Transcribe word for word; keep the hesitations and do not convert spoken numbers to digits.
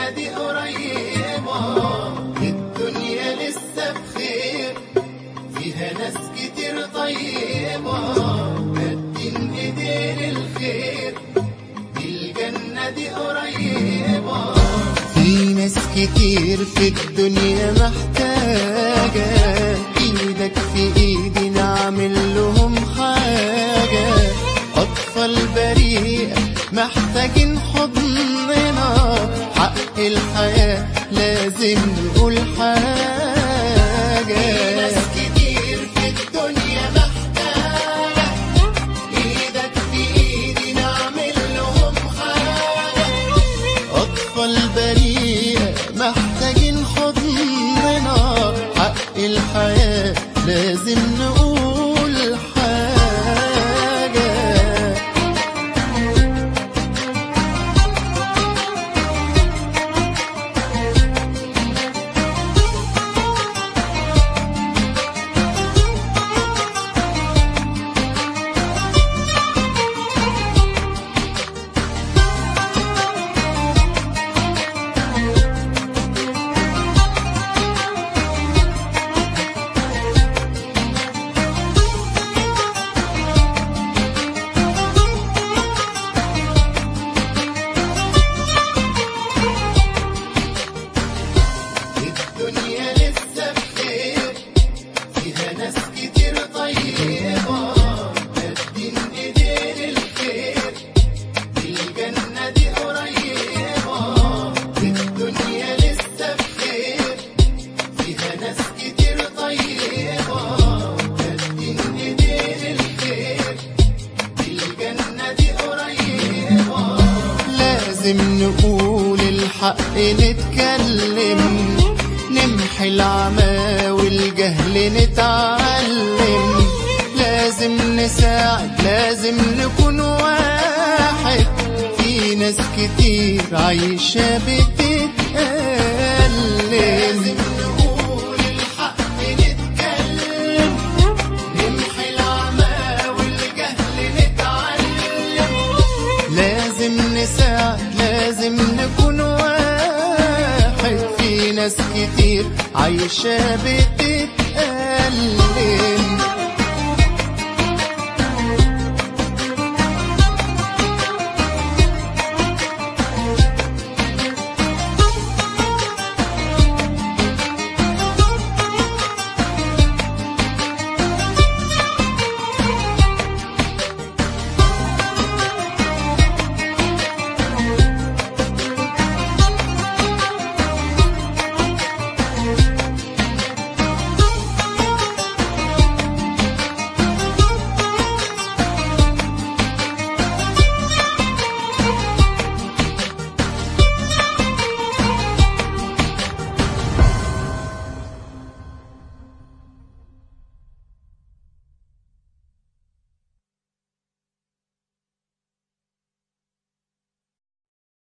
الجنة دي قريبة، الدنيا لسه بخير، فيها ناس كتير طيبة، مدين ايدين الخير، الجنة دي قريبة. في ناس كتير في الدنيا محتاجة، ايدك في ايدي نعمل لهم حاجة. اطفال بريئة محتاجين حضننا، حق الحياة لازم نقول حاجة. في ناس كتير في الدنيا محتاجة، ايدك في ايدي نعمل لهم حاجة. اطفال بريئة محتاجين حضننا، حق الحياة لازم نقول حاجة. الدنيا لسه بخير، فيها ناس كتير طيبة، مدين ايدين الخير، الجنة دي قريبة. الدنيا لسه بخير، فيها ناس كتير طيبة، مدين ايدين الخير، الجنة دي قريبة. لازم نقول الحق، نتكلم، نمحي العمى والجهل، نتعلم. لازم نساعد، لازم نكون واحد، في ناس كتير عايشة بتتألم. لازم نقول الحق، نتكلم، نمحي العمى والجهل، نتعلم. لازم نساعد، لازم نكون واحد، في ناس كتير عايشة بتتألم.